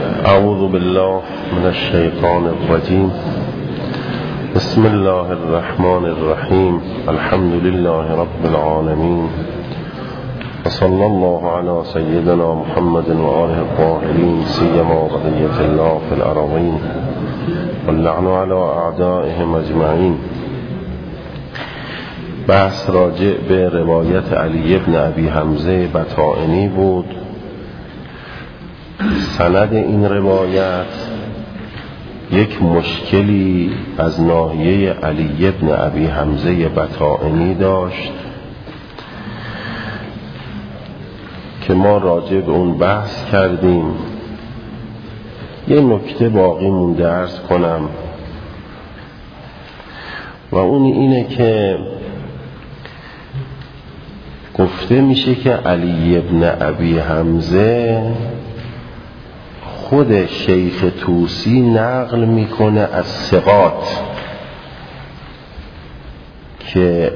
اعوذ بالله من الشیطان الرجیم. بسم الله الرحمن الرحیم. الحمد لله رب العالمین و صلی الله علی سیدنا محمد و آله الطاهرین سیما بقیة الله فی الارضین واللعن علی اعدائهم اجمعین. بحث راجع به روایت علی بن ابی حمزه بطائنی بود. سند این روایت یک مشکلی از ناحیه علی بن ابی حمزه بطائنی داشت که ما راجع به اون بحث کردیم. یه نکته باقی مونده عرض کنم و اون اینه که گفته میشه که علی بن ابی حمزه خود شیخ طوسی نقل میکنه از ثقات که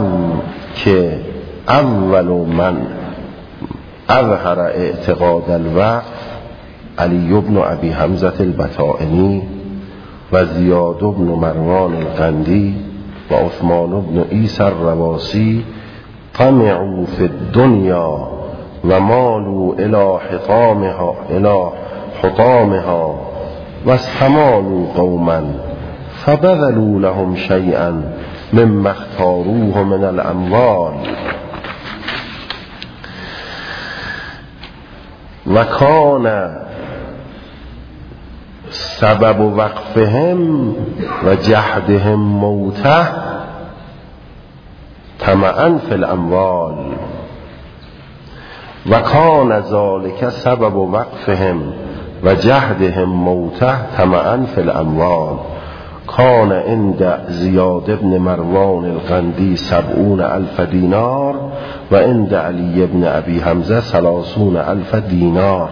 اول من اظهر اعتقاد الوقف علی بن ابی حمزه البطائنی و زیاد بن مروان القندی و عثمان بن عیسی الرواسی طمعوا فی الدنیا و مالوا الی حطامها و استمالوا قوما فبذلوا لهم شیئا مما اختاروه من الاموال و کان سبب وقفهم و جهدهم موته طمعا فی الاموال و کان ذلک سبب وقفهم و جهدهم موته طمعا فی الاموال. کان عند زیاد بن مروان القندی 70,000 دینار و عند علی بن ابی حمزه 30,000 دینار.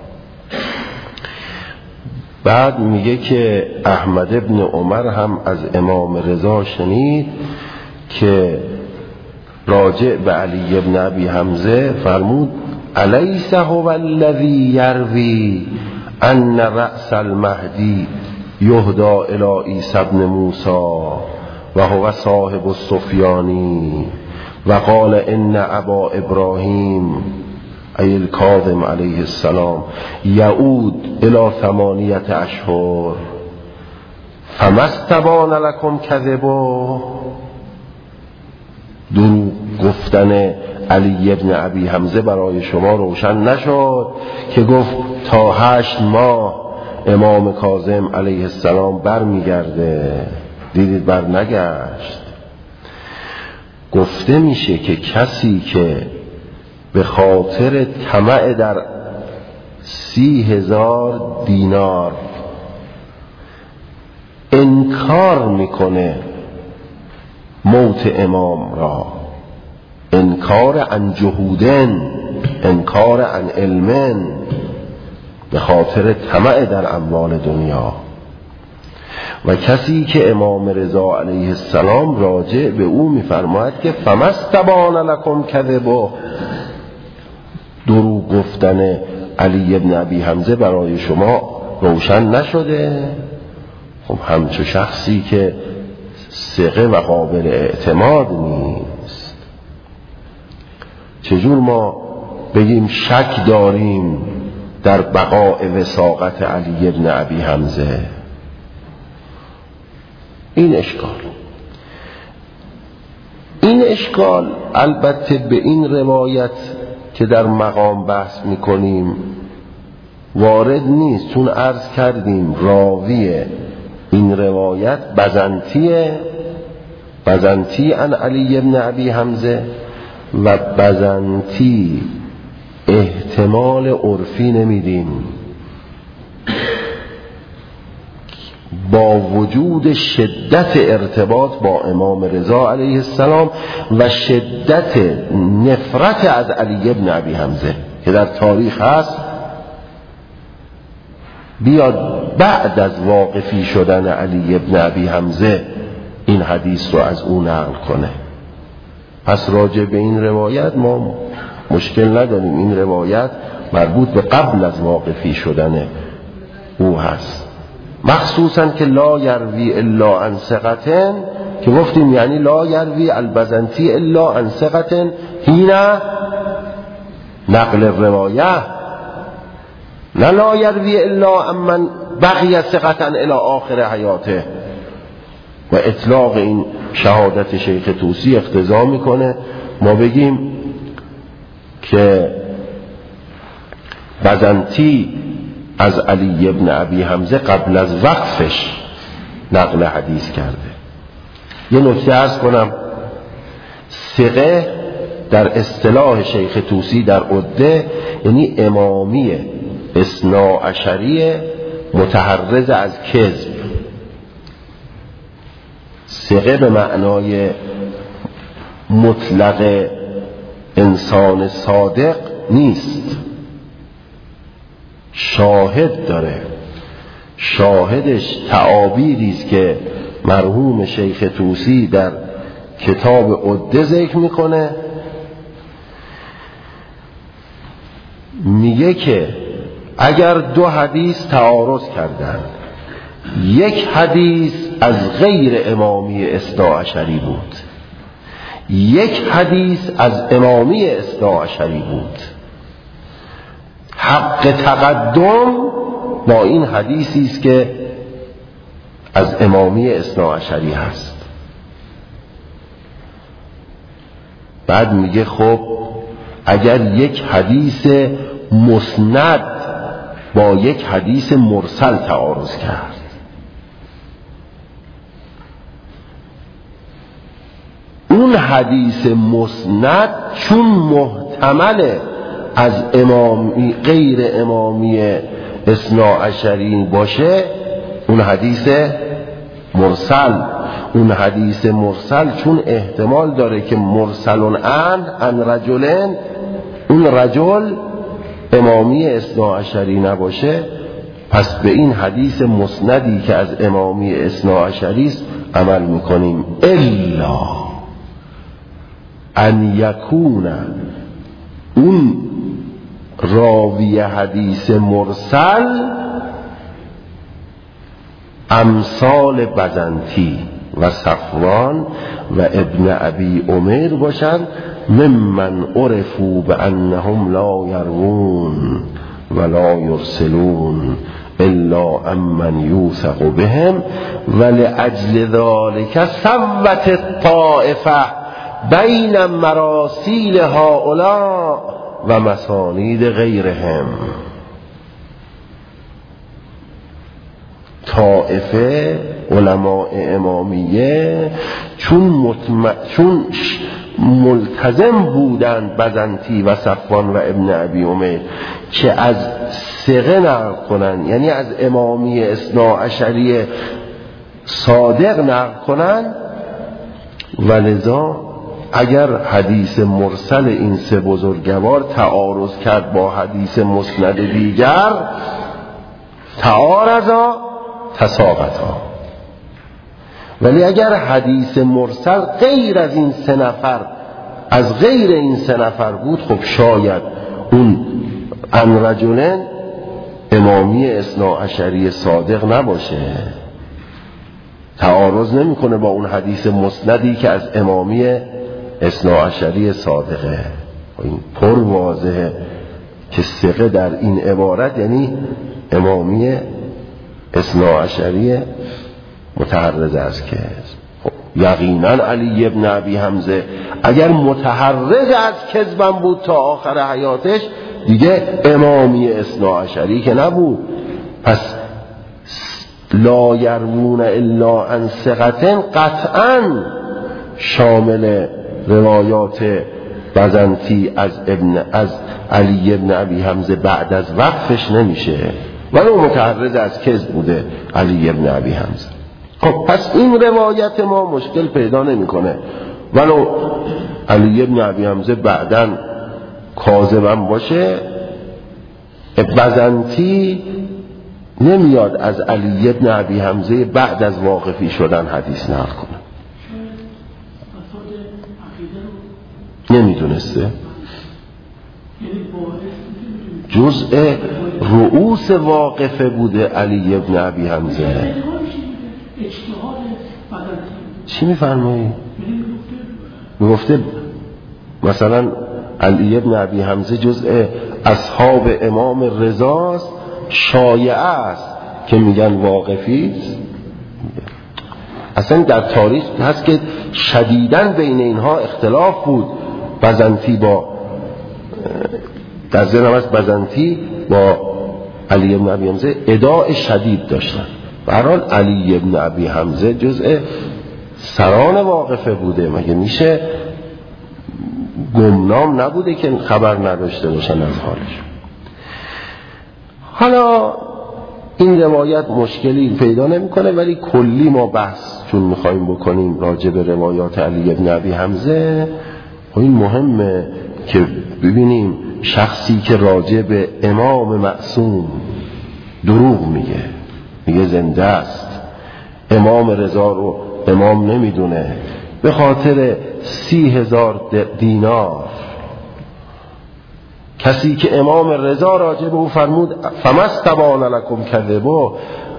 بعد میگه که احمد بن عمر هم از امام رضا شنید که راجع به علی بن ابی حمزه فرمود الیس هو الذی یروی ان رأس المهدی یهدی الی عیسی بن موسی و هو صاحب السفیانی و قال ان ابا ابراهیم ای الکاظم علیه السلام یعود الی 8 اشهر فما استبان لکم کذبه. دروغ گفتن علی بن ابی حمزه برای شما روشن نشد که گفت تا 8 ماه امام کاظم علیه السلام بر میگرده، دیدید بر نگشت. گفته میشه که کسی که به خاطر طمع در 30,000 دینار انکار میکنه موت امام را، انکار عن جهودن، انکار عن علمن، به خاطر طمع در اموال دنیا، و کسی که امام رضا علیه السلام راجع به او میفرماید که فما استبان لکم کذبه، دروغ گفتن علی بن ابی حمزه برای شما روشن نشده. خب همچو شخصی که ثقه و قابل اعتماد نیست، چجور ما بگیم شک داریم در بقاء وثاقت علی بن ابی حمزه؟ این اشکال البته به این روایت که در مقام بحث میکنیم وارد نیست، چون عرض کردیم راوی این روایت بزنتی عن علی بن ابی حمزه و بزنتی احتمال عرفی نمیدیم. با وجود شدت ارتباط با امام رضا علیه السلام و شدت نفرت از علی بن ابی حمزه که در تاریخ هست، بیاد بعد از واقفی شدن علی بن ابی حمزه این حدیث رو از او نقل کنه. پس راجع به این روایت ما مشکل نداریم، این روایت مربوط به قبل از واقفی شدن او هست. مخصوصا که لا یروی الا عن ثقة، که گفتیم یعنی لا یروی البزنطی الا عن ثقة حین نقل روایه، نه لا یروی الا عن من بقی ثقة الی آخر حیاته. و اطلاق این شهادت شیخ طوسی اقتضا میکنه ما بگیم که بزنطی از علی ابن ابی حمزه قبل از وقفش نقل حدیث کرده. یه نکته عرض کنم، ثقه در اصطلاح شیخ طوسی در عده یعنی امامی اثناعشری متحرز از کذب. ثقه به معنای مطلق انسان صادق نیست، شاهد داره. شاهدش تعابیری است که مرحوم شیخ طوسی در کتاب عده ذکر میکنه. میگه که اگر دو حدیث تعارض کردند، یک حدیث از غیر امامی اثناعشری بود، یک حدیث از امامی اثناعشری بود، حق تقدم با این حدیثی است که از امامی اثناعشری هست. بعد میگه خب اگر یک حدیث مسند با یک حدیث مرسل تعارض کرد، اون حدیث مسند چون محتمل از امامی غیر امامی اثناعشری باشه، اون حدیث مرسل، اون حدیث مرسل چون احتمال داره که مرسل عن رجلین، اون رجل امامی اثناعشری نباشه، پس به این حدیث مسندی که از امامی اثناعشری است عمل میکنیم. الا ان یکون اون راوی حدیث مرسل امثال بزنطی و صفوان و ابن ابی عمر باشند، ممن عرفوا بانهم لا یروون ولا یرسلون الا امن یوثق بهم ولأجل ذلك سوت الطائفه بین مراسیل هؤلاء و مسانید غیرهم. طائفه علماء امامیه چون ملتزم بودند بزنطی و صفوان و ابن ابی عمر که از ثقه نقل کنند، یعنی از امامی اثناعشری صادق نقل کنند، ولذا اگر حدیث مرسل این سه بزرگوار تعارض کرد با حدیث مسند دیگر، تعارضا تساقطا. ولی اگر حدیث مرسل غیر از این سه نفر، از غیر این سه نفر بود، خب شاید اون عن رجلین امامی اثناعشری صادق نباشه، تعارض نمیکنه با اون حدیث مسندی که از امامی اثناعشری صادقه. این پر واضحه که ثقه در این عبارت یعنی امامی اثناعشری متحرز از کذب. خب یقینا علی ابن ابی حمزه اگر متحرز از کذبم بود تا آخر حیاتش، دیگه امامی اثناعشری که نبود. پس لا یروون الا عن ثقة قطعا شامل روایات بزنطی از علی ابن ابی حمزه بعد از وقفش نمیشه، ولو متحرز از کذب بوده علی ابن ابی حمزه. خب پس این روایت ما مشکل پیدا نمیکنه، ولو علی ابن ابی حمزه بعداً کاذبم باشه، بزنطی نمیاد از علی ابن ابی حمزه بعد از واقفی شدن حدیث نقل کنه. نمیدونسته، جزء رؤوس واقفه بوده علی ابن ابی حمزه. چی میفرمایی؟ میگفته مثلا علی ابن ابی حمزه جزء اصحاب امام رضاست، شایعه است که میگن واقفی است. اصلا در تاریخ هست که شدیداً بین اینها اختلاف بود. بزنطی با در ذهنم است بزنطی با علی ابن ابی حمزه اداء شدید داشتن. به هر حال علی ابن ابی حمزه جزء سران واقفه بوده، مگه میشه گمنام نبوده که خبر نداشته باشن از حالش. حالا این روایت مشکلی پیدا نمیکنه، ولی کلی ما بحث چون میخوایم بکنیم راجع به روایات علی ابن ابی حمزه، این مهمه که ببینیم شخصی که راجع به امام معصوم دروغ میگه زنده است، امام رضا رو امام نمیدونه، به خاطر 30,000 دینار کسی که امام رضا راجع به او فرمود فمستبان لکم کذبوا،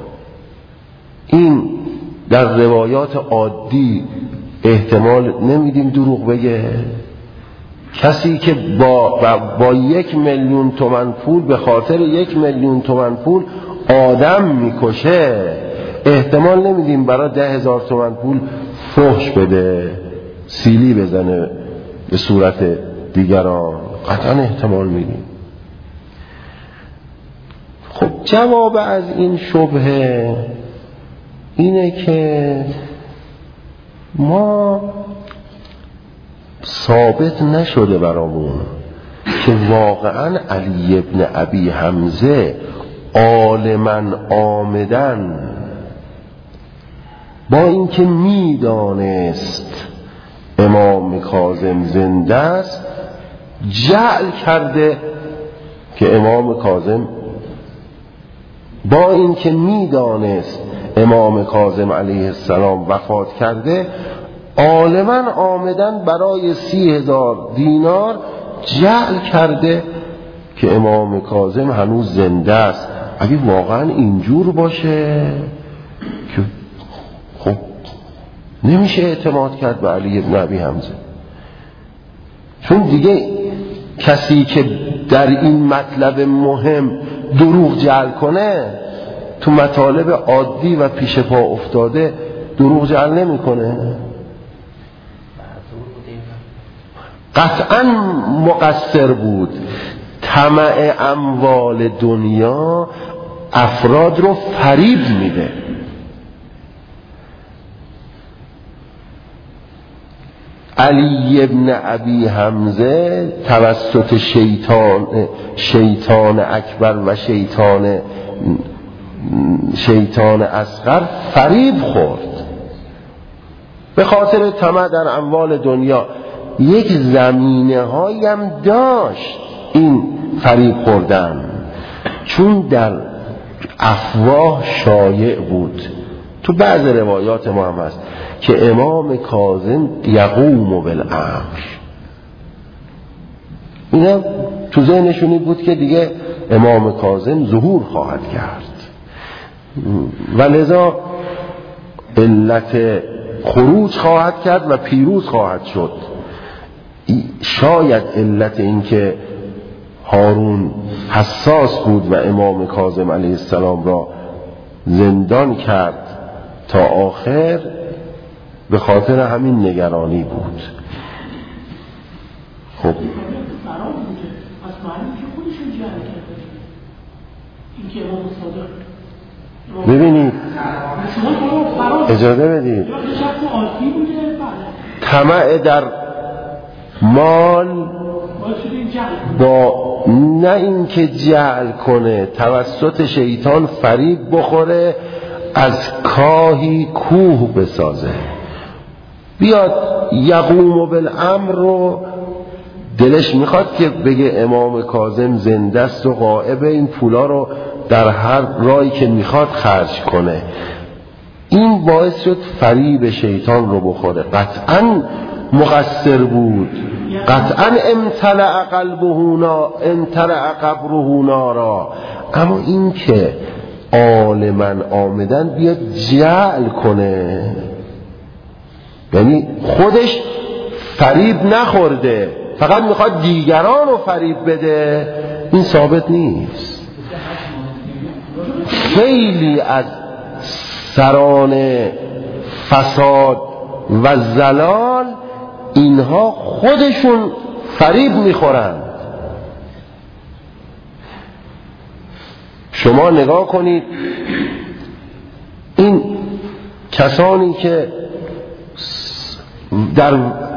این در روایات عادی احتمال نمیدیم دروغ بگه. کسی که با 1,000,000 تومان پول به خاطر 1,000,000 تومان پول آدم میکشه، احتمال نمیدیم برای 10,000 تومان پول فحش بده، سیلی بزنه به صورت دیگران، قطعا احتمال میدیم. خب جواب از این شبهه اینه که ما ثابت نشده برامون که واقعا علی ابن ابی حمزه عالماً آمدن با اینکه میدانست امام کاظم زنده است جعل کرده که امام کاظم، با اینکه میدانست امام کاظم علیه السلام وفات کرده، عالماً آمدن برای 30,000 دینار جعل کرده که امام کاظم هنوز زنده است. اگه واقعا اینجور باشه که خب نمیشه اعتماد کرد به علی ابن ابی حمزه، چون دیگه کسی که در این مطلب مهم دروغ جعل کنه تو مطالب عادی و پیش پا افتاده دروغ جعل نمی کنه. قطعا مقصر بود. طمع اموال دنیا افراد رو فریب میده. علی ابن ابی حمزه توسط شیطان اکبر و شیطان اصغر فریب خورد به خاطر طمع در اموال دنیا. یک زمینه هایم داشت این فریب خوردن، چون در افواه شایع بود. تو بعض روایات ما هم هست که امام کاظم یقوم بالامر، اینا تو ذهنشونی بود که دیگه امام کاظم ظهور خواهد کرد و لذا علت خروج خواهد کرد و پیروز خواهد شد. شاید علت این که هارون حساس بود و امام کاظم علیه السلام را زندان کرد تا آخر به خاطر همین نگرانی بود. خب ببینید، اجازه بدید، طمع در مال با نه اینکه جعل کنه توسط شیطان فریب بخوره از کاهی کوه بسازه، بیاد یقوم بالامر رو دلش میخواد که بگه امام کاظم زنده است و غائبه، این پولا رو در هر راهی که میخواد خرج کنه. این باعث شد فریب شیطان رو بخوره. قطعا مقصر بود قطعا امتلأ قبره نارا. اما این که عالما آمدن بیاد جعل کنه، یعنی خودش فریب نخورده فقط میخواد دیگران رو فریب بده، این ثابت نیست. خیلی از سران فساد و زلال اینها خودشون فریب میخورند. شما نگاه کنید این کسانی که در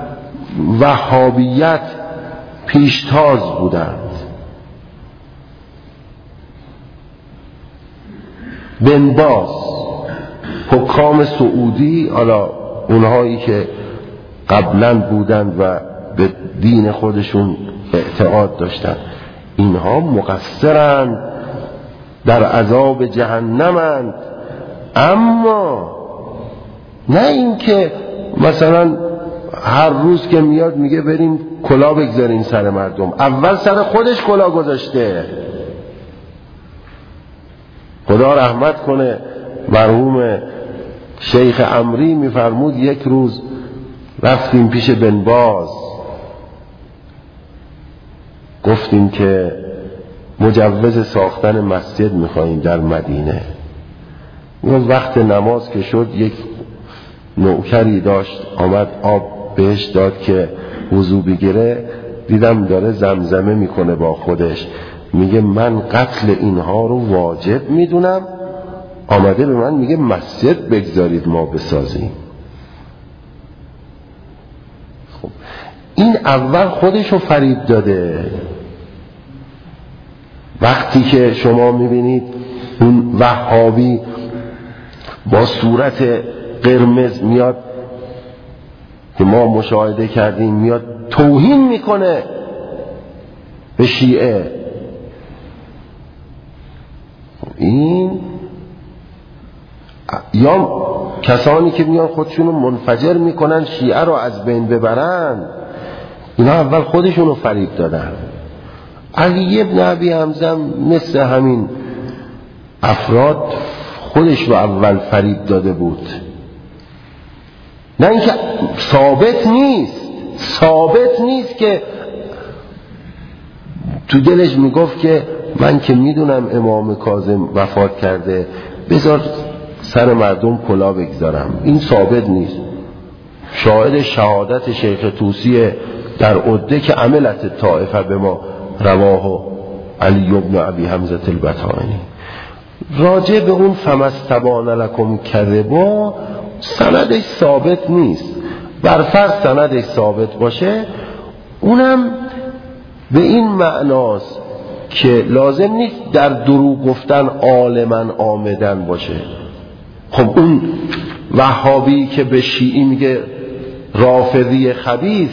وهابیت پیشتاز بودند، بن باز، حکام سعودی، حالا اونهایی که قبلا بودند و به دین خودشون اعتقاد داشتند، اینها مقصرند، در عذاب جهنمند. اما نه اینکه مثلا هر روز که میاد میگه بریم کلاه بگذارین سر مردم. اول سر خودش کلاه گذاشته. خدا رحمت کنه مرحوم شیخ عمری میفرمود یک روز رفتیم پیش بن باز، گفتیم که مجوز ساختن مسجد میخواییم در مدینه. اون وقت نماز که شد یک نوکری داشت آمد آب بهش داد که وضو بگیره، دیدم داره زمزمه میکنه با خودش، میگه من قتل اینها رو واجب میدونم، آمده به من میگه مسجد بگذارید ما بسازیم. خب این اول خودشو فریب داده. وقتی که شما میبینید اون وهابی با صورت قرمز میاد که ما مشاهده کردیم، میاد توهین میکنه به شیعه، این یا کسانی که میان خودشونو منفجر میکنن شیعه رو از بین ببرن، اینا اول خودشونو فریب دادن. علی ابن ابی حمزه مثل همین افراد خودش رو اول فریب داده بود. نه اینکه ثابت نیست که تو دلش میگفت که من که میدونم امام کاظم وفات کرده بذار سر مردم کلاه بگذارم. این ثابت نیست. شاهد شهادت شیخ طوسی در عده که عملت طائفه به ما رواه علی ابن ابی حمزه البطائنی. راجع به اون فمستبان لکم کذبا سندش ثابت نیست. برفرض سندش ثابت باشه، اونم به این معناست که لازم نیست در دروغ گفتن عالما آمدن باشه. خب اون وهابی که به شیعی میگه رافضی خبیث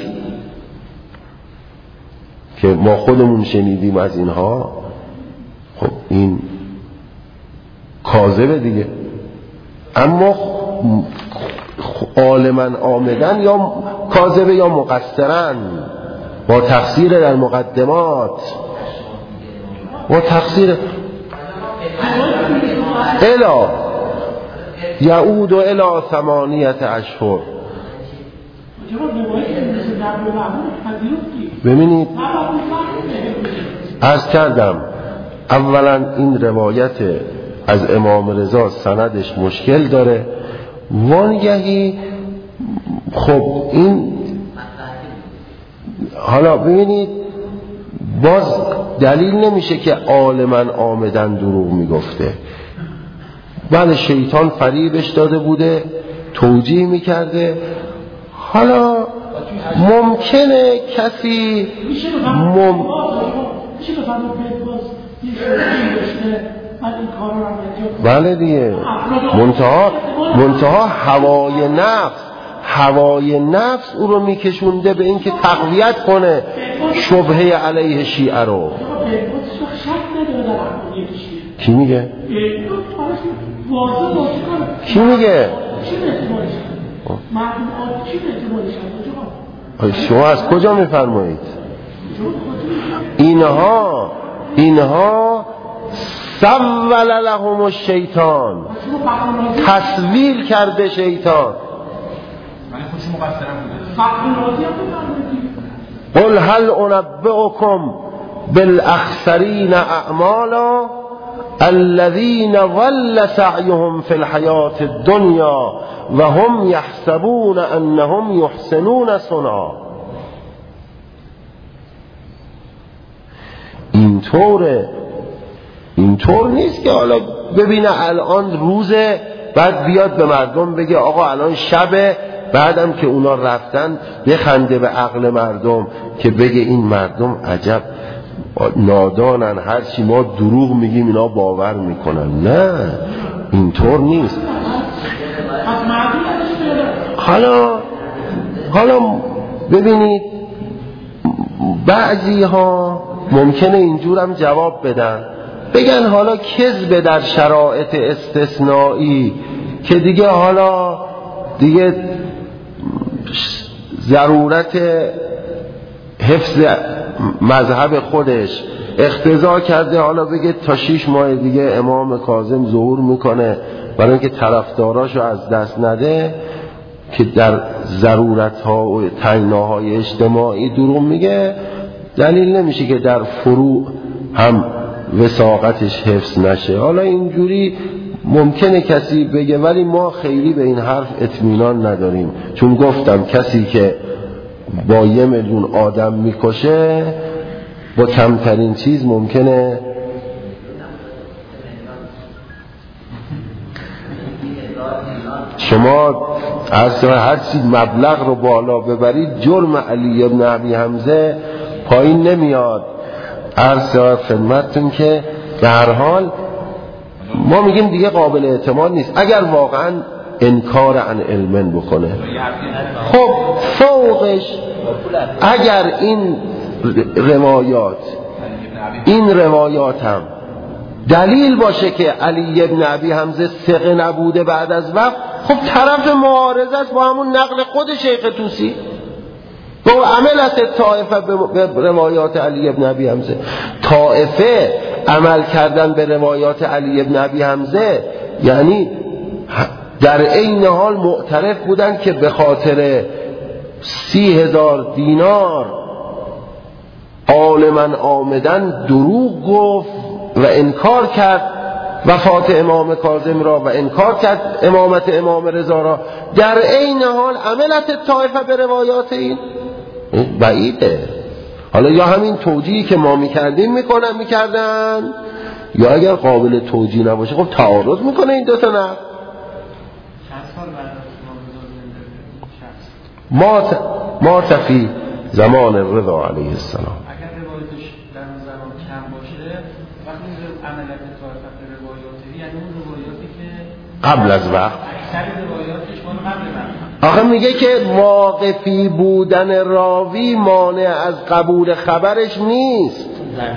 که ما خودمون شنیدیم از اینها، خب این کاذبه دیگه. اما عالما آمدن یا کاذبه یا مقصرن، با تقصیر در مقدمات، با تقصیر الا یعود الی 8 اشهر. ببینید عرض کردم اولا این روایت از امام رضا سندش مشکل داره، وانگهی خب این حالا ببینید باز دلیل نمیشه که عالما آمدن دروغ میگفته. بله شیطان فریبش داده بوده، توجیه میکرده. حالا ممکنه کسی بله دیگه منتها هوای نفس او رو میکشونده به اینکه تقویت کنه شبهه علیه شیعه رو. کی میگه؟ شما از کجا میفرمایید؟ اینها سول لهم الشیطان، تسویل کرده شیطان. قل هل انبئکم بالاخسرین اعمالا الذین ضل سعیهم فی الحیاة الدنیا و هم یحسبون انهم یحسنون صنعا. اینطور نیست که حالا ببینه الان روزه بعد بیاد به مردم بگه آقا الان شبه، بعدم که اونا رفتن بخنده به عقل مردم که بگه این مردم عجب نادانن، هرچی ما دروغ میگیم اینا باور میکنن. نه، اینطور نیست. حالا ببینید بعضی ها ممکنه اینجور هم جواب بدن، بگن حالا کذب در شرایط استثنایی که دیگه حالا دیگه ضرورت حفظ مذهب خودش اقتضا کرده حالا بگه تا 6 ماه دیگه امام کاظم ظهور میکنه برای اینکه طرفداراشو از دست نده، که در ضرورت ها و تنگناهای اجتماعی دروغ میگه، دلیل نمیشه که در فروع هم وثاقتش حفظ نشه. حالا اینجوری ممکنه کسی بگه، ولی ما خیلی به این حرف اطمینان نداریم، چون گفتم کسی که با 1 میلیون آدم میکشه با کمترین چیز ممکنه شما هر چیز مبلغ رو بالا ببرید جرم علی ابن ابی حمزه پایین نمیاد. عرض خدمتتون که به هر حال ما میگیم دیگه قابل اعتماد نیست اگر واقعا انکار عن علم بکنه. خب فوقش اگر این روایات هم دلیل باشه که علی ابن ابی حمزه ثقه نبوده بعد از وقت، خب طرف معارض است با همون نقل خود شیخ طوسی. و عملت طائفه به روایات علی ابن ابی حمزه، طائفه عمل کردن به روایات علی ابن ابی حمزه یعنی در این حال معترف بودن که به خاطر 30,000 دینار عالماً آمدن دروغ گفت و انکار کرد وفات امام کاظم را و انکار کرد امامت امام رضا را، در این حال عملت طائفه به روایات این بعیده. حالا یا همین توجیهی که ما میکردیم میکردن، یا اگر قابل توجیه نباشه خب تعارض میکنه این دوتا. نه ما تفی زمان رضا علیه السلام اگر روایتش در اون زمان کم باشه، وقتی عملیات طائفه به روایاتی یعنی اون روایاتی که قبل از وقت، اکثر روایاتش مال قبل وقت. آخه میگه که واقفی بودن راوی مانع از قبول خبرش نیست،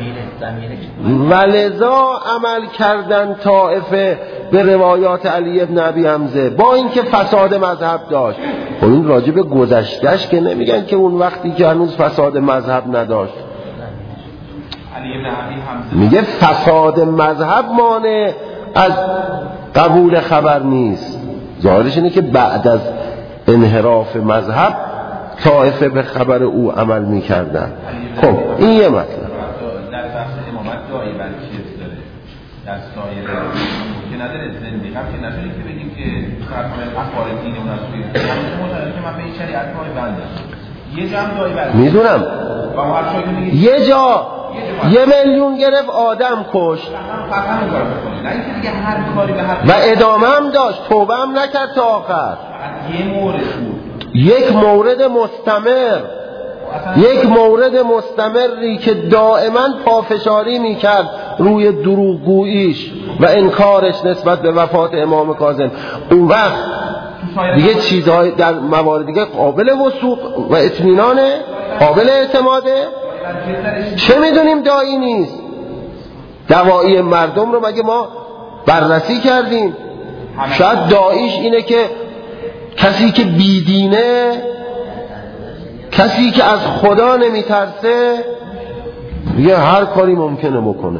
ولذا عمل کردن طائفه به روایات علی ابن ابی حمزه با اینکه فساد مذهب داشت. خب این راجع به گذشتهش که نمیگن که اون وقتی که هنوز فساد مذهب نداشت. علی ابن ابی حمزه میگه فساد مذهب مانع از قبول خبر نیست. ظاهرش اینه که بعد از انحراف مذهب طائفه به خبر او عمل میکردن. خب این یه مطلب. در بحث امامت دایی بر چیز داره، در سایر که نداره زندگی هم که نداره که بگیم که فرمای اخبار دین اون از توی همون که من به این شریعت پای بنده یه جمع دایی بر میدونم یه جا 1 میلیون گرفت آدم کشت و ادامه هم داشت، توبه هم نکرد تا آخر. یک مورد مستمری که دائما پافشاری میکرد روی دروغگوییش و انکارش نسبت به وفات امام کاظم. اون وقت دیگه چیزهای در موارد دیگه قابل وثوق و اطمینانه، قابل اعتماده. چه میدونیم دایی نیست؟ دوایی مردم رو مگه ما بررسی کردیم؟ شاید داییش اینه که کسی که بیدینه کسی که از خدا نمیترسه یه هر کاری ممکنه بکنه.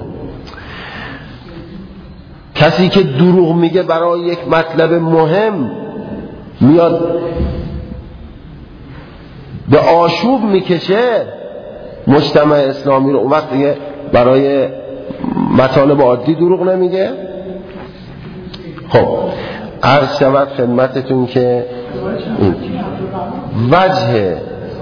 کسی که دروغ میگه برای یک مطلب مهم میاد به آشوب میکشه مجتمع اسلامی رو، اون وقت دیگه برای مطالب عادی دروغ نمیگه. خب عرض شود خدمتتون که وجه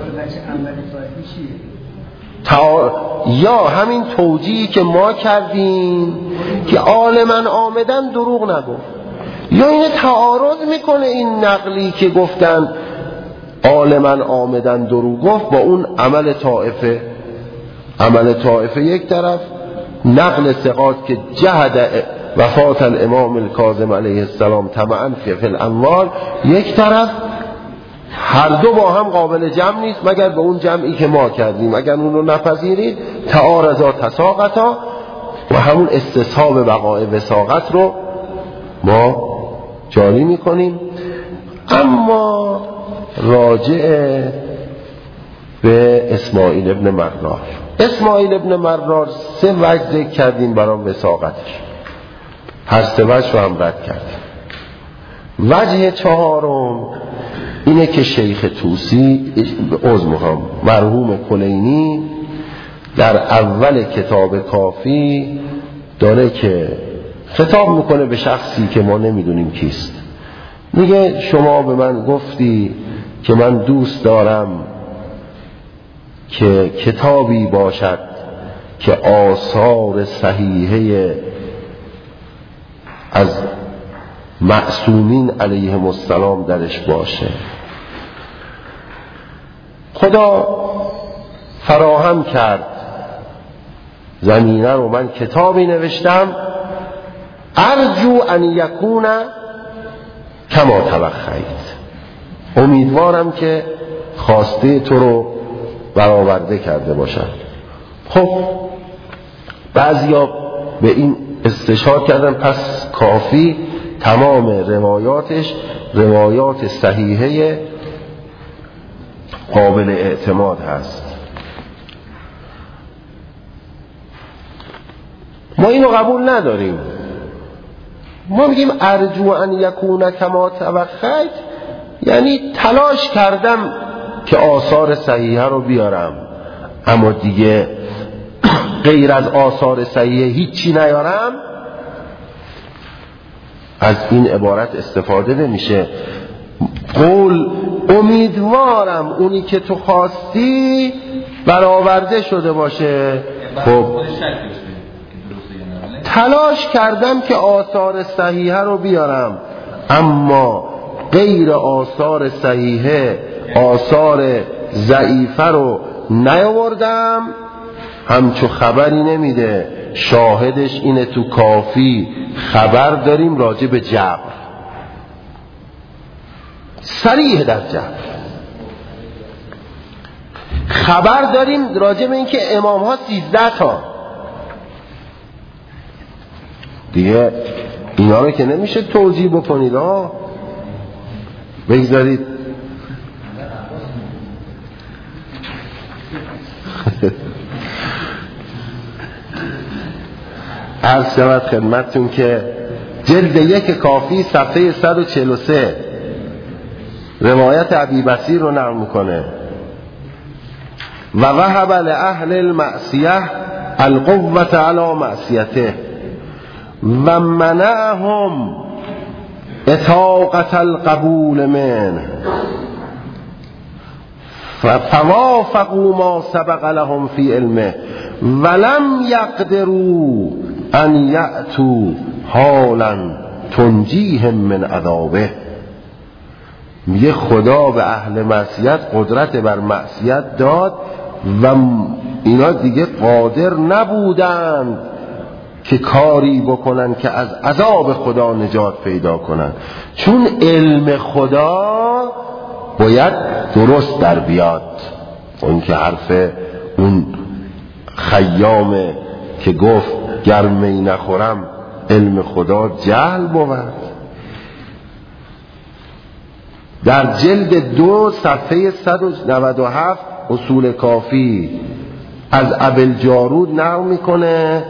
یا همین توجیهی که ما کردیم که عالما آمدن دروغ نگفت، یا این تعارض میکنه این نقلی که گفتن عالما آمدن دروغ گفت با اون عمل طائفه. عمل طائفه یک طرف، نقل ثقات که جهد وفات الامام الکاظم علیه السلام طمعا فی الاموال یک طرف، هر دو با هم قابل جمع نیست مگر به اون جمعی که ما کردیم. اگر اون رو نپذیرید تعارضا تساقطا و همون استصحاب بقای وساقت رو ما جاری میکنیم. اما راجع به اسماعیل ابن مرار، اسماعیل ابن مرار 3 وجه ذکر کردیم برای وساقتش، هر 3 وجه رو هم رد کردیم. وجه 4م اینه که شیخ طوسی مرحوم کلینی در اول کتاب کافی داره که خطاب میکنه به شخصی که ما نمیدونیم کیست. میگه شما به من گفتی که من دوست دارم که کتابی باشد که آثار صحیحه از معصومین علیهم السلام درش باشه. خدا فراهم کرد زمینه رو، من کتابی نوشتم ارجو ان یکون کما توخیت، امیدوارم که خواسته تو رو برآورده کرده باشد. خب بعضیا به این استشهاد کردن پس کافی تمام روایاتش روایات صحیحه قابل اعتماد هست. ما اینو قبول نداریم. ما میگیم ارجو ان یکون کما توخیت، یعنی تلاش کردم که آثار صحیحه رو بیارم، اما دیگه غیر از آثار صحیحه هیچی نیارم. از این عبارت استفاده نمیشه. قول امیدوارم اونی که تو خواستی برآورده شده باشه. خب تلاش کردم که آثار صحیحه رو بیارم، اما غیر آثار صحیحه آثار ضعیفه رو نیاوردم. همچو خبری نمیده. شاهدش اینه تو کافی خبر داریم راجع به جبر، صریح در جبر خبر داریم راجع به این که امام ها 13 تا دیگه اینا رو که نمیشه توجیه بکنید ها، بگذارید عرض شود خدمتتون که جلد 1 کافی صفحه 143 روایت ابی بصیر رو نقل میکنه. و وهب لأهل المعصیه القوة علی معصیته و منعهم اطاقة القبول منه فوافقوا ما سبق لهم في علمه ولم يقدروا ان یأتوا حالا تنجیهم من عذابه. میگه خدا به اهل معصیت قدرت بر معصیت داد و اینا دیگه قادر نبودند که کاری بکنن که از عذاب خدا نجات پیدا کنن، چون علم خدا باید درست در بیاد. اون که حرف اون خیامه که گفت گرمی نخورم علم خدا جهل بود. در جلد 2 صفحه 197 اصول کافی از ابوالجارود نقل میکنه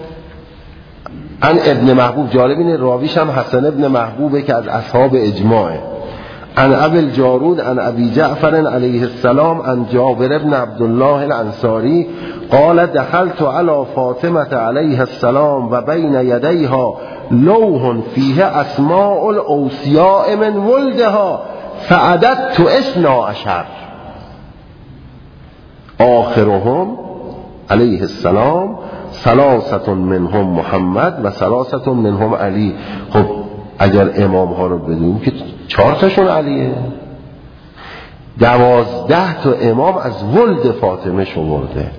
عن ابن محبوب. جالب اینه راویش هم حسن ابن محبوبه که از اصحاب اجماعه. عن ابوالجارود عن ابی جعفر علیه السلام عن جابر بن عبدالله الانصاری قال دخلت على فاطمة علیه السلام و بین یدیها لوح فیه اسماء الاوصیاء من ولدها فعددت 12 آخرهم علیه السلام 3 منهم محمد و 3 منهم علی. خب اگر امام ها رو بدونیم که 4 تاشون علیه، 12 تا امام از ولد فاطمه شمرده.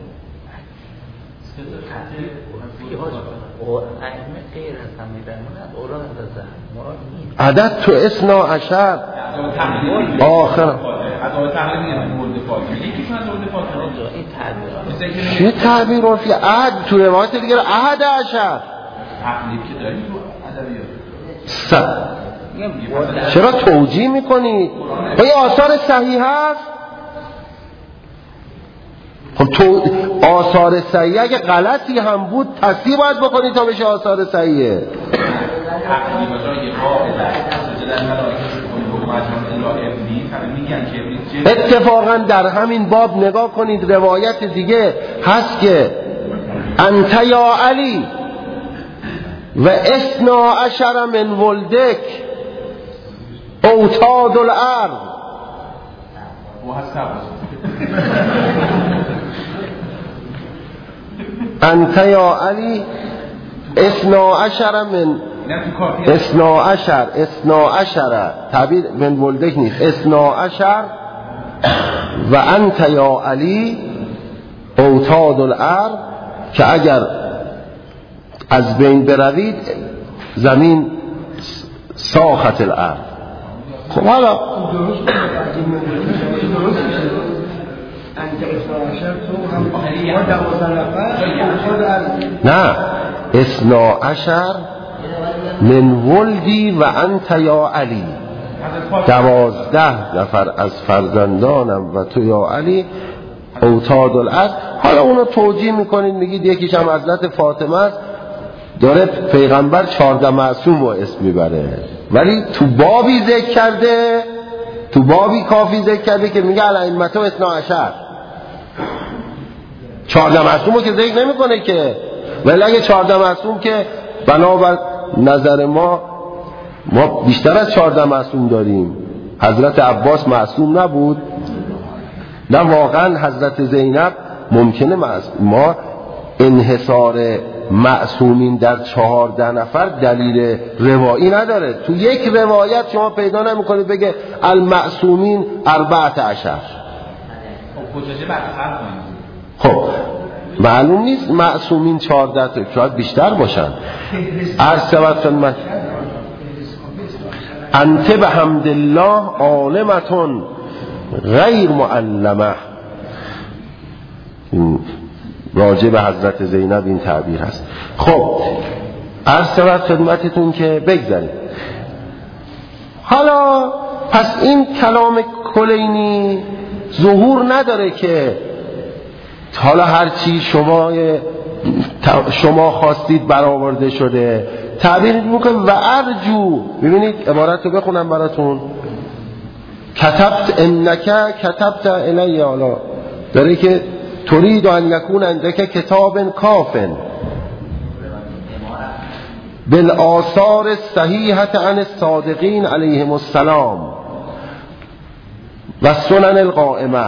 عدد تو 12 آخر چه تعبیر عرفی؟ عهد تو روایت دیگه 11 چرا توجیه میکنی؟ این آثار صحیح هست؟ خب تو آثار صحیح اگه غلطی هم بود تصحیح باید بکنی تا بشه آثار صحیحه. اتفاقا در همین باب نگاه کنید روایت دیگه هست که انت یا علی و 12 من ولدک اوتاد الارض. انت یا علی 12 من 12 تعبیر من ولدک نیست 12 و انت یا علی اوتاد الارض که اگر از بین بروید زمین ساخت الارض. خب حالا نه 12 من ولدی و انت یا علی 12 نفر از فرزندانم و تو یا علی اوتاد الارض. حالا اونو توجیه میکنید میگید یکیش هم حضرت فاطمه است، داره پیغمبر 14 معصوم رو اسم میبره، ولی تو بابی ذکر کرده، تو بابی کافی ذکر کرده که میگه الائمة 12 14 معصوم رو که ذکر نمیکنه که. ولی اگه 14 معصوم که بنابر نظر ما بیشتر از 14 معصوم داریم. حضرت عباس معصوم نبود؟ نه واقعا حضرت زینب ممکنه ما انحصار معصومین در 14 نفر دلیل روایی نداره. تو یک روایت شما پیدا نمی‌کنید بگه المعصومین 14. خب معلوم نیست معصومین 14 تا، شاید بیشتر باشن. عرض شود خدمت انت بحمد الله عالمتون غیر معلمه. راجع به حضرت زینب این تعبیر هست. خب عرض شود خدمتتون که بگذاریم. حالا پس این کلام کلینی ظهور نداره که حالا هرچی شما خواستید برآورده شده. تعبیر میکنه و ارجو. ببینید عبارت رو بخونم براتون. کتبت الی حالا داره که تريد ان يكون عندك كتاب كاف بالآثار الصحيحة عن الصادقين عليهم السلام و السنن القائمة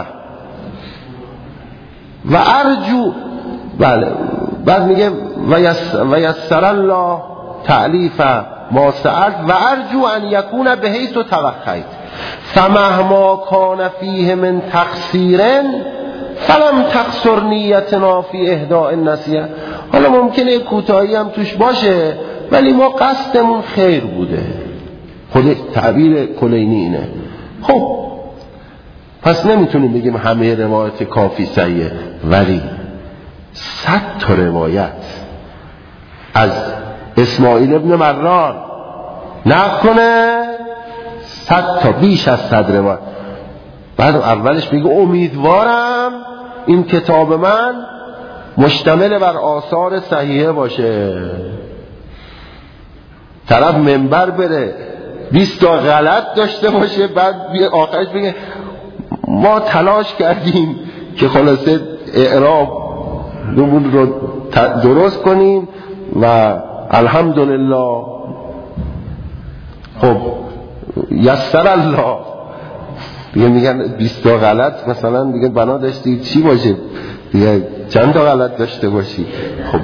و ارجو. بله بعد میگه و یسر الله تعلیف ما سألت و ارجو ان یکون بحیث توقیت فمهما کان فیه من تقصیر فلم تقصر نیتنا فی اهداء النصیحه. حالا ممکنه کوتاهی هم توش باشه ولی ما قصدمون خیر بوده. خود تعبیر کلینی اینه. خب پس نمیتونیم بگیم همه روایت کافی صحیحه، ولی 100 تا روایت از اسماعیل ابن مران نقل کنه 100 تا بیش از 100 روایت. بعد اولش میگه امیدوارم این کتاب من مشتمل بر آثار صحیحه باشه. طرف منبر بره 20 تا غلط داشته باشه، بعد آخرش بگه ما تلاش کردیم که خلاصه اعراب رو درست کنیم و الحمدلله خب یسر الله. دیگه میگن 20 تا غلط مثلا دیگه بنا داشتی چی باشه دیگه، چند تا غلط داشته باشی. خب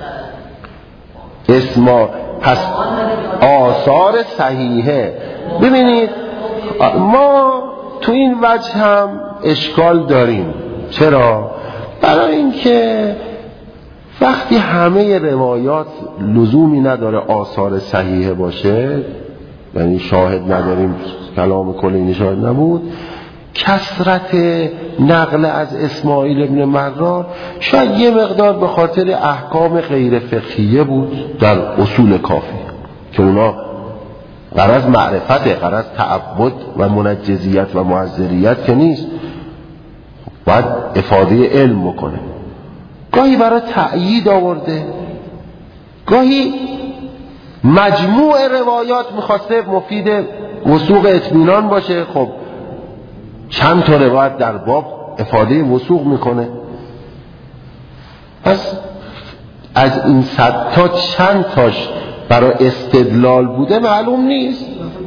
پس آثار صحیحه. ببینید ما تو این وجه هم اشکال داریم. چرا؟ برای اینکه وقتی همه روایات لزومی نداره آثار صحیحه باشه، یعنی شاهد نداریم، کلام کلینی شاهد نبود، کثرت نقل از اسماعیل ابن مرار شاید یه مقدار به خاطر احکام غیر فقهیه بود در اصول کافی که اونا غرض معرفته، غرض تعبد و منجزیت و معذریت که نیست، باید افاده علم بکنه. گاهی برای تأیید آورده، گاهی مجموع روایات میخواسته مفید وثوق اطمینان باشه. خب چند تا روایت در باب افاده وثوق میکنه. پس از این 100 تا چند تاش برای استدلال بوده معلوم نیست.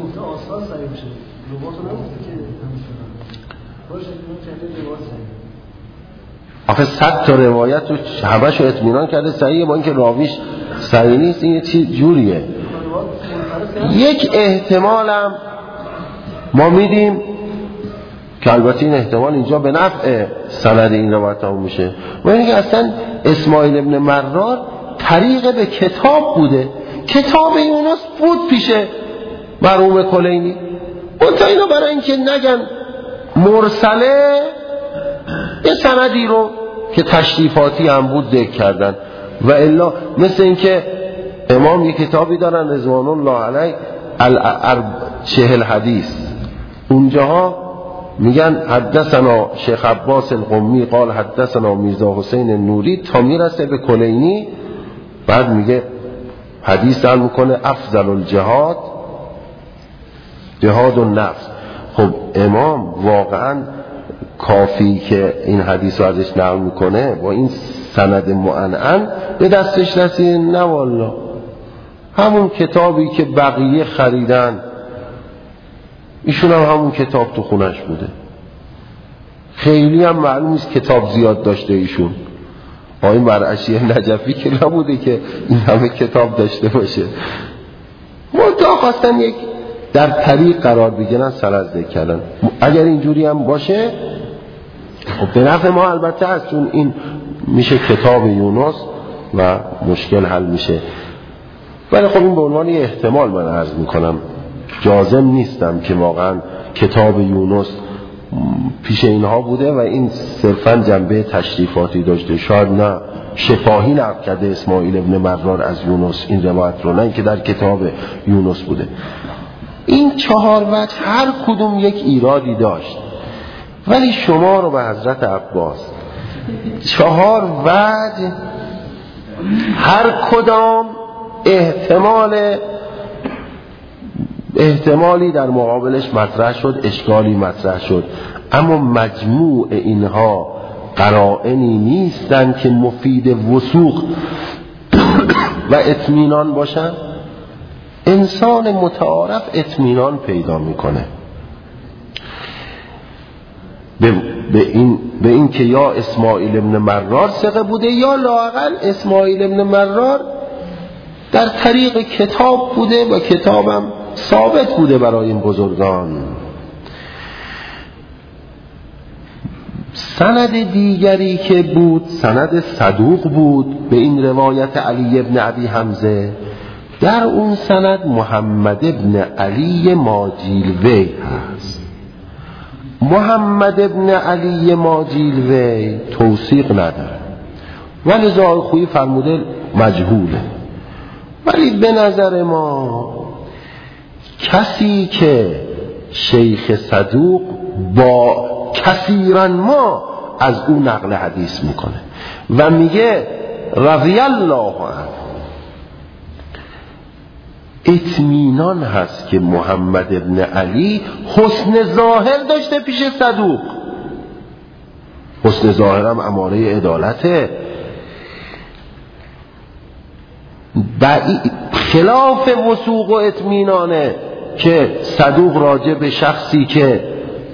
آخه 100 تا روایت رو همش رو اطمینان کرده صحیحه، با اینکه راویش صحیح نیست. این چی جوریه؟ یک احتمالم ما میدیم که البته این احتمال اینجا به نفع سند این روایت ها میشه، و اینکه اصلا اسماعیل ابن مرار طریق به کتاب بوده، کتاب یونس بود پیش مرحوم کلینی. اون تا اینا برای اینکه نگن مرسله یه سندی رو که تشریفاتی هم بود ذکر کردن. و الا مثل اینکه امام یه کتابی دارن رضوان الله علیه 40 حدیث، اونجاها میگن حدثنا شیخ عباس القمی قال حدثنا میرزا حسین نوری تا میرسه به کلینی. بعد میگه حدیث هم میکنه افضل الجهاد جهاد النفس. خب امام واقعا کافی که این حدیث رو ازش نقل میکنه با این سند معنعن به دستش رسید؟ نه والله، همون کتابی که بقیه خریدن ایشون هم همون کتاب تو خونش بوده. خیلی هم معلوم نیست کتاب زیاد داشته ایشون. آقای مرعشی نجفی که نبوده که این همه کتاب داشته باشه. منتها خواستن یک در طریق قرار بگیرن، سند ذکر کردن. اگر اینجوری هم باشه خب به نفع ما البته هست، چون این میشه کتاب یونس و مشکل حل میشه. ولی خب این به عنوان یه احتمال من عرض میکنم، جازم نیستم که واقعا کتاب یونس پیش اینها بوده و این صرفا جنبه تشریفاتی داشته. شاید نه شفاهی نقل کرده اسماعیل ابن مرار از یونس این روایت رو، نه اینکه در کتاب یونس بوده. این 4 وجه هر کدوم یک ایرادی داشت، ولی شما رو به حضرت عباس 4 وجه هر کدام احتمالی در مقابلش مطرح شد، اشکالی مطرح شد، اما مجموع اینها قرائنی نیستن که مفید وثوق و اطمینان باشن. انسان متعارف اطمینان پیدا میکنه به این که یا اسماعیل ابن مرار ثقه بوده یا لااقل اسماعیل ابن مرار در طریق کتاب بوده و کتابم ثابت بوده برای این بزرگان. سند دیگری که بود سند صدوق بود به این روایت علی ابن ابی حمزه. در اون سند محمد ابن علی ماجیلوی هست. محمد ابن علی ماجیلوی توثیق نداره، ولی زاهدخویی فرموده مجهوله. ولی به نظر ما کسی که شیخ صدوق با کثیرا ما از او نقل حدیث میکنه و میگه رضی الله عنه. اطمینان هست که محمد ابن علی حسن ظاهر داشته پیش صدوق. حسن ظاهر هم اماره عدالته. خلاف وثوق و اطمینانه که صدوق راجع به شخصی که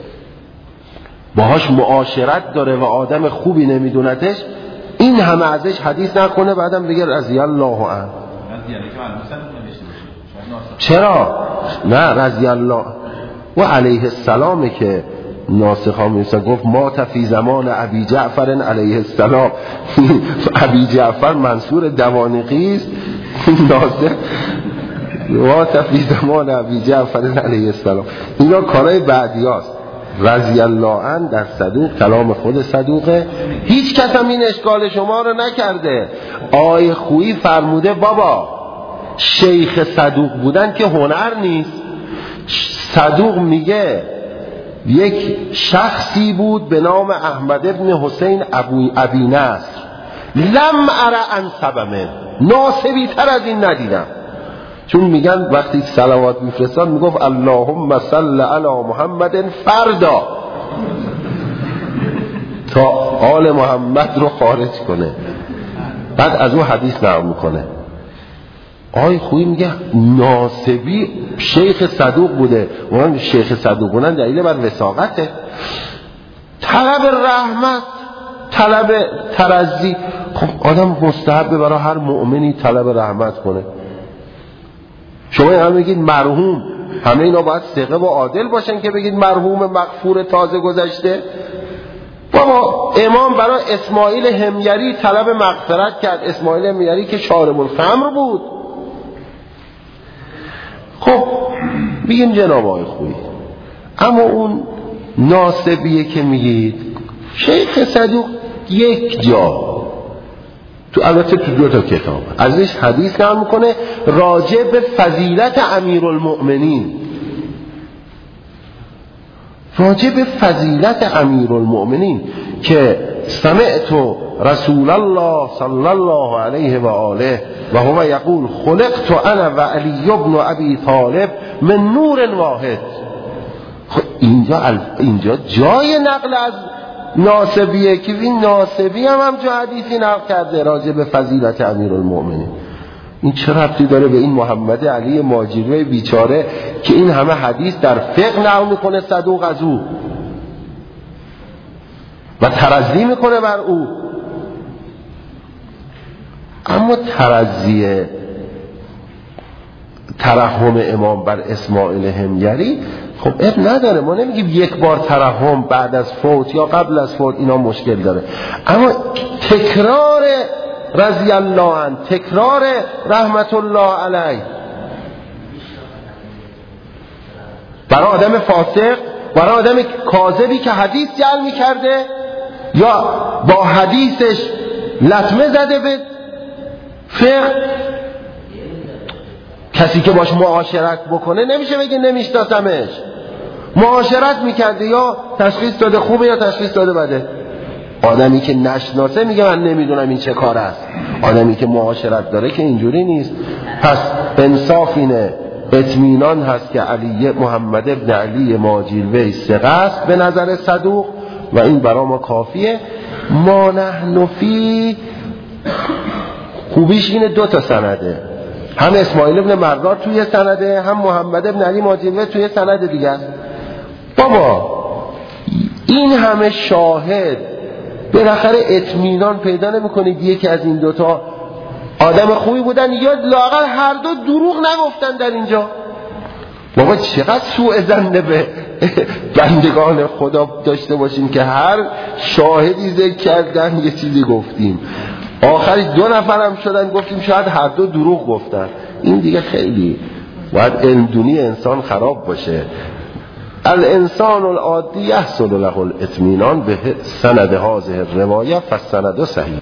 باهاش معاشرت داره و آدم خوبی نمیدونتش این همه ازش حدیث نکنه بعدم بگه رضی الله عنه. چرا؟ نه رضی الله و علیه السلامه که ناسخ ها میرسن گفت مات فی زمان ابی جعفر علیه السلام. ابی جعفر منصور دوانقی است، ناسخ مات فی زمان ابی جعفر علیه السلام. اینا کارهای بعدی هاست. رضی الله عنه در صدوق کلام خود صدوقه، هیچ کس هم این اشکال شما رو نکرده. آقای خویی فرموده بابا شیخ صدوق بودن که هنر نیست. صدوق میگه یک شخصی بود به نام احمد ابن حسین ابی نصر لم ارى انسبمه، ناسبی تر از این ندیدم. چون میگن وقتی صلوات میفرستان میگفت اللهم صل علی محمد فردا تا آل محمد رو خارج کنه، بعد از اون حدیث نقل میکنه. آقای خویی میگه ناسبی شیخ صدوق بوده. اون شیخ صدوق بودن دلیل بر وثاقته. طلب رحمت، طلب ترضی. خب آدم مستحبه برای هر مؤمنی طلب رحمت کنه. شما هم میگید مرحوم، همه اینا باید ثقه و عادل باشن که بگید مرحوم مغفور تازه گذشته. بابا امام برای اسماعیل حمیری طلب مغفرت کرد. اسماعیل حمیری که شارب الخمر بود. خب بگیم جناب آقای خویی، اما اون ناسبیه که میگید شیخ صدوق یک جا البته تو 2 تا کتاب ازش حدیث نقل میکنه راجع به فضیلت امیرالمؤمنین. راجع به فضیلت امیرالمؤمنین که سمعت رسول الله صلی الله علیه و آله و هو یقول خلقت انا و علی ابن ابی طالب من نور واحد. خب اینجا جای نقل از ناسبیه که این ناسبی هم جا حدیثی نقل کرده راجع به فضیلت امیرالمؤمنین. این چه ربطی داره به این محمد علی ماجری بیچاره که این همه حدیث در فقه نقل میکنه صدوق از او و ترضی میکنه بر او. اما ترضی ترحم امام بر اسماعیل حمیری خب اب نداره. ما نمیگیم یک بار ترحم بعد از فوت یا قبل از فوت اینا مشکل داره، اما تکرار رضی الله عنه، تکرار رحمت الله علیه برای آدم فاسق، برای آدم کاذبی که حدیث جعل میکرده یا با حدیثش لطمه زده به فقه، کسی که باش معاشرت بکنه نمیشه بگه نمیشناسمش. معاشرت میکرده یا تشخیص داده خوبه یا تشخیص داده بده. آدمی که نشناسه میگه من نمیدونم این چه کار است. آدمی که معاشرت داره که اینجوری نیست. پس انصاف اینه، اطمینان هست که علی محمد ابن علی ماجری ثقه است به نظر صدوق و این برای ما کافیه. ما نحن فی خوبیش اینه 2 تا سنده، هم اسماعیل ابن مردار توی سنده، هم محمد ابن علی ماجری توی سند دیگه. بابا این همه شاهد بالاخره اطمینان پیدا نمی‌کنید یکی از این 2 تا آدم خوبی بودن یا لااقل هر دو دروغ نگفتن در اینجا؟ بابا چقدر سوء ظن به بندگان خدا داشته باشیم که هر شاهدی ذکر کردن یه چیزی گفتیم، آخری 2 نفر هم شدن گفتیم شاید هر دو دروغ گفتن. این دیگه خیلی باید علمدونی انسان خراب باشه. الانسان العادی یحصل له الاطمینان به سند هذه الروایه فالسند صحیح.